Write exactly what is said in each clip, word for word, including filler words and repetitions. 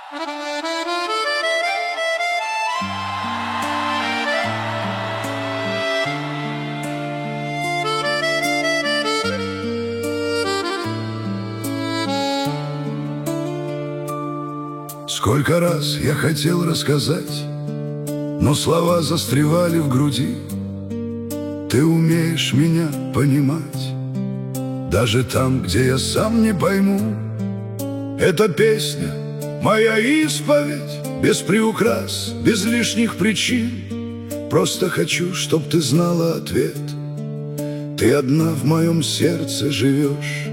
Сколько раз я хотел рассказать, но слова застревали в груди. Ты умеешь меня понимать, даже там, где я сам не пойму. Эта песня — моя исповедь, без приукрас, без лишних причин. Просто хочу, чтоб ты знала ответ. Ты одна в моем сердце живешь.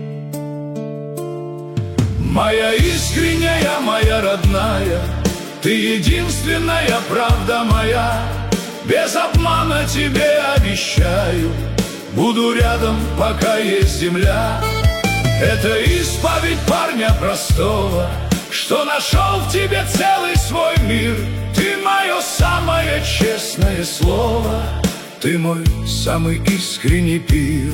Моя искренняя, моя родная, ты единственная правда моя. Без обмана тебе обещаю, буду рядом, пока есть земля. Это исповедь парня простого, что нашел в тебе целый свой мир. Ты мое самое честное слово, ты мой самый искренний пир.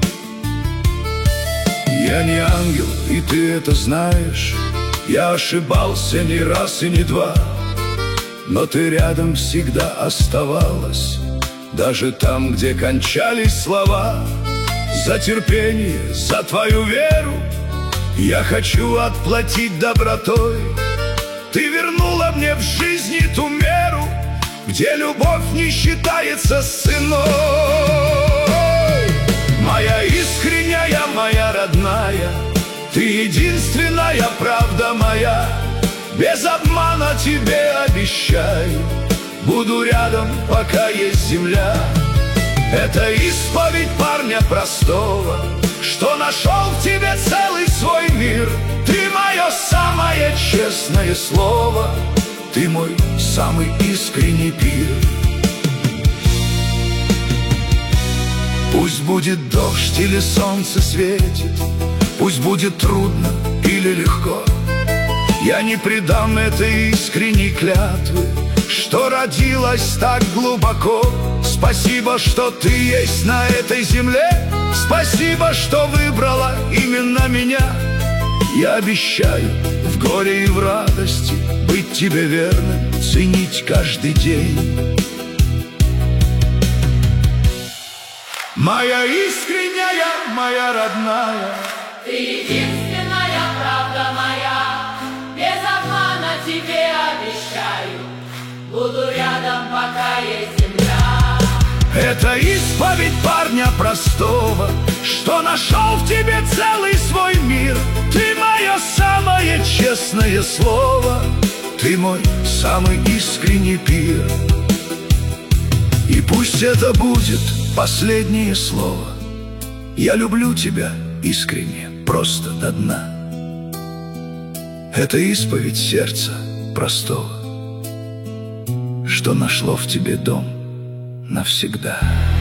Я не ангел, и ты это знаешь. Я ошибался не раз и не два, но ты рядом всегда оставалась, даже там, где кончались слова. За терпение, за твою веру я хочу отплатить добротой. Ты вернула мне в жизни ту меру, где любовь не считается с ценой. Моя искренняя, моя родная, ты единственная правда моя. Без обмана тебе обещаю, буду рядом, пока есть земля. Это исповедь парня простого, что нашел в тебе целый свой мир. Ты мое самое честное слово, ты мой самый искренний пир. Пусть будет дождь или солнце светит, пусть будет трудно или легко, я не предам этой искренней клятвы, что родилась так глубоко. Спасибо, что ты есть на этой земле, спасибо, что выбрала именно меня. Я обещаю в горе и в радости быть тебе верным, ценить каждый день. Моя искренняя, моя родная, ты единственная правда моя. Без обмана тебе обещаю, буду рядом, пока есть земля. Это исповедь парня простого, что нашел в тебе целый свой мир. Ты мое самое честное слово, ты мой самый искренний пир. И пусть это будет последнее слово. Я люблю тебя искренне, просто до дна. Это исповедь сердца простого, что нашло в тебе дом навсегда.